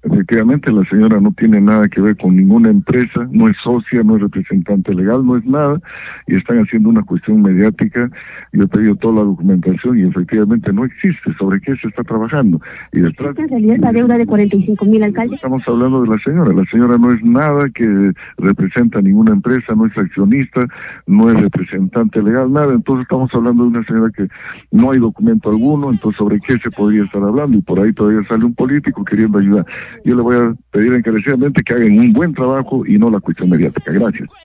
Efectivamente, la señora no tiene nada que ver con ninguna empresa, no es socia, no es representante legal, no es nada, y están haciendo una cuestión mediática. Yo he pedido toda la documentación y efectivamente no existe. ¿Sobre qué se está trabajando? Y detrás, en realidad la deuda de 45.000 alcaldes. Estamos hablando de la señora no es nada que representa ninguna empresa, no es accionista, no es representante legal, nada. Entonces estamos hablando de una señora que no hay documento alguno. Entonces ¿sobre qué se podría estar hablando? Y por ahí todavía sale un político queriendo ayudar. Yo le voy a pedir encarecidamente que hagan un buen trabajo y no la cuestión mediática. Gracias.